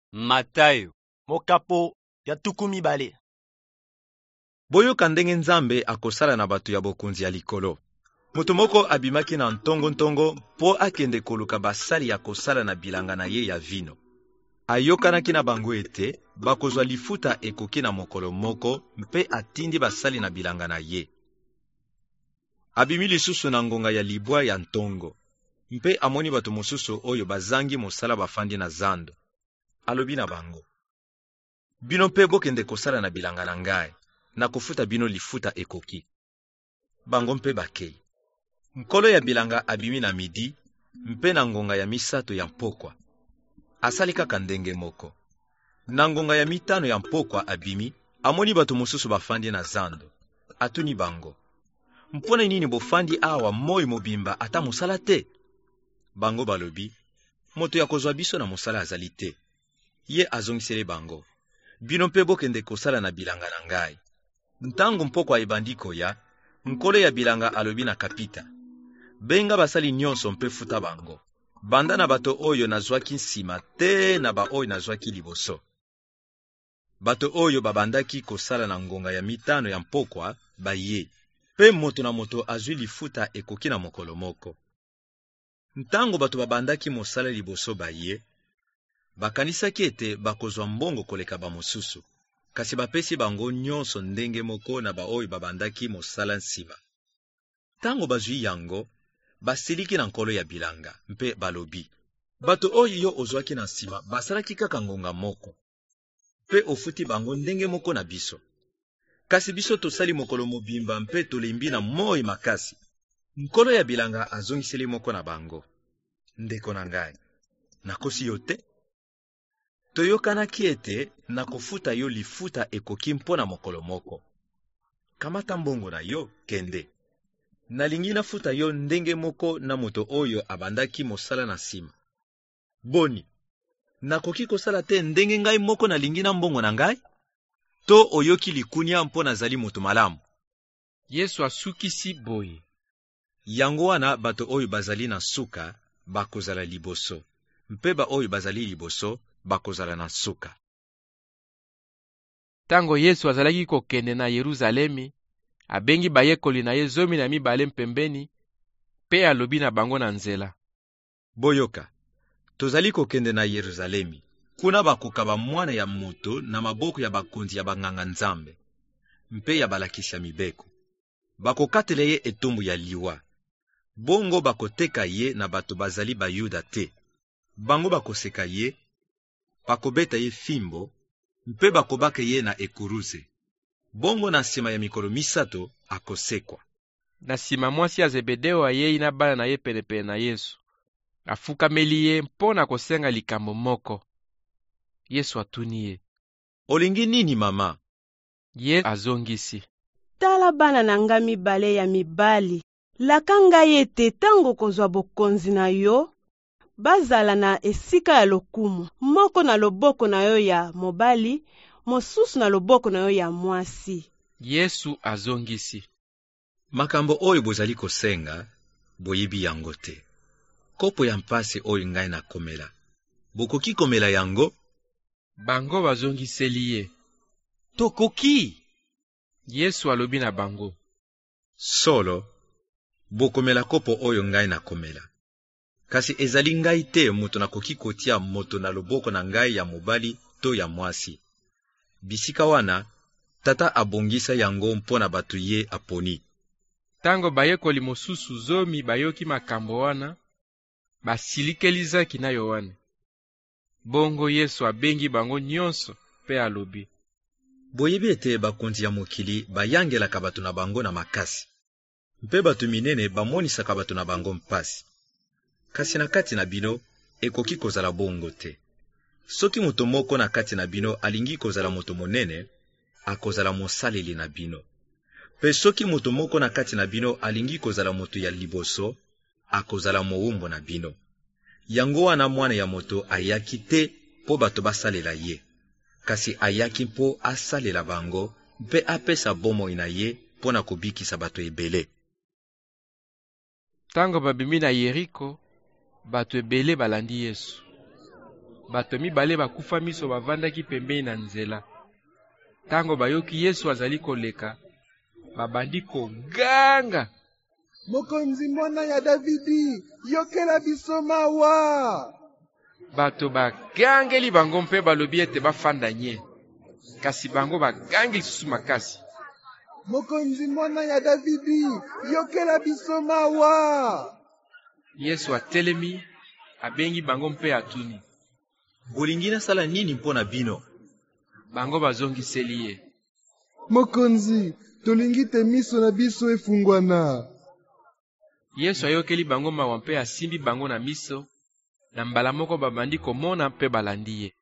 Matayo mokapo ya tukumi bale. Boyoka ndenge Nzambe akosala na bato ya bokonzi ya likolo. Moto moko abimaki na ntongo po akende koluka basali ya kosala na bilanga na ye ya vino. Ayokanaki na bango ete bakozwa lifuta ekoki na mokolo moko mpe atindi basali na bilanga na ye. Abimi lisusu na ngonga ya libwa ya ntongo, mpe amoni bato mosusu oyo bazangi mosala bafandi na zando. Alobi na bango: bino mpe bokende kosala na bilanga na ngai, na kofuta bino lifuta ekoki. Bango mpe bakei. Nkolo ya bilanga abimi na midi, mpe na ngonga ya misato ya mpokwa. Asali kaka ndenge moko. Na ngonga ya mitano ya mpokwa abimi, amoni bato mosusu bafandi na zando. Atuni bango: mpona nini bofandi awa moi mobimba ata mosala te? Bango balobi: moto ya kozwa biso na mosala azali te. Ye azongisele bango: bino mpe bokende kosala na bilanga na ngai. Ntango mpokwa ebandi koya, nkolo ya bilanga alobi na kapita: benga basali nyonso mpe futa bango, banda na bato oyo nazwaki nsima te na ba oyo nazwaki liboso. Bato oyo babandaki kosala na ngonga ya mitano ya mpokwa baye, mpe moto na moto azwi lifuta ekoki na mokolo moko. Ntango bato babandaki mosala liboso baye, bakanisaki ete bakozwa mbongo koleka bamosusu, kasi bapesi bango nyonso ndenge moko na ba oyo babandaki mosala nsima. Tango bazwi yango, basiliki na nkolo ya bilanga, mpe balobi: bato oyo yo ozwaki na nsima basalaki kaka ngonga moko, mpe ofuti bango ndenge moko na biso. Kasi biso tosali mokolo mobimba mpe tolembi na moi makasi. Nkolo ya bilanga azongiseli moko na bango: ndeko na ngai, nakosi yo te? Toyokanaki ete na kofuta yo lifuta ekoki mpona mokolo moko. Kamata mbongo na yo, kende. Nalingi nafuta yo ndenge moko na moto oyo abandaki mosala na nsima. Boni, nakoki kosala te ndenge ngai moko nalingi na mbongo na ngai? To oyoki likunia mpona zali moto malamu? Yesu asukisi boye. Yango wana bato oyo bazali na suka bakozala liboso, mpe ba oyo bazali liboso bakozala na suka. Tango Yesu azalaki kokende na Yeruzalemi, abengi bayekoli na ye 12 mpembeni, mpe alobi na bango na nzela: boyoka, tozali kokende na Yeruzalemi. Kuna bakokaba mwana ya moto na maboko ya bakonzi ya banganga Nzambe, mpe ya balakisi ya mibeko. Bakokatela ye etumbu ya liwa. Bongo bakoteka ye na bato bazali bayuda te. Bango bakoseka ye, bakobeta ye fimbo, mpe bakobaka ye na ekuruze. Bongo na nsima ya mikolo misato akosekwa. Na nsima mwasi ya Zebedeo ayei na bana na ye penepene na Yesu. Afukameli ye mpona kosenga likambo moko. Yesu atuni ye: olingi nini mama? Ye azongisi: tala bana na nga mibale ya mibali. Laka ngai ete tango kozwa bokonzi na yo, bazala na esika ya lokumu, moko na loboko na yo ya mobali, mosusu na loboko na yo ya mwasi. Yesu azongisi: makambo oyo bozali kosenga, boyebi yango te. Kopo ya mpasi oyo ngai nakomela, bokoki komela yango? Bango bazongiseli ye: tokoki. Yesu alobi na bango: solo, bokomela kopo oyo ngai nakomela. Kasi ezali ngai te moto nakoki kotia moto na loboko na ngai ya mobali to ya mwasi. Bisika wana, tata abongisa yango mpona bato ye aponi. Tango bayekoli mosusu 10 bayoki makambo wana, basilikelizaki na Yohane. Bongo Yesu abengi bango nyonso mpe alobi: boyebi ete bakonzi ya mokili bayangelaka bato na bango na makasi, mpe bato minene bamonisaka bato na bango mpasi. Kasi na kati na bino ekoki kozala bongo te. Soki moto moko na kati na bino alingi kozala moto monene, akozala mosaleli na bino. Pe soki moto moko na kati na bino alingi kozala moto ya liboso, akozala mowumbu na bino. Yango wana mwana ya moto ayaki te po bato basalela ye, kasi ayaki mpo asalela bango, mpe apesa bomoi na ye mpo na kobikisa bato ebele. Tango babimi na Yeriko, bato ebele balandi Yesu. Bato mibale bakufa miso bavandaki pembeni na nzela. Tango bayoki Yesu azali koleka, babandi koganga. Mokonzi mwana ya Davidi, yokela biso mawa. Bato bagangeli bango mpe balobi ete bafanda nye. Kasi bango bagangi lisusu makasi. Mokonzi mwana ya Davidi, yokela biso mawa. Yesu atelemi, abengi bango mpe atuni. Bolingi nasala nini mpo na bino? Bango bazongiseli ye. Mokonzi, tolingi te miso na biso efungwana. Yesu ayokeli bango mawa mpe asimbi bango na miso, na mbala moko babandi komona mpe balandi ye.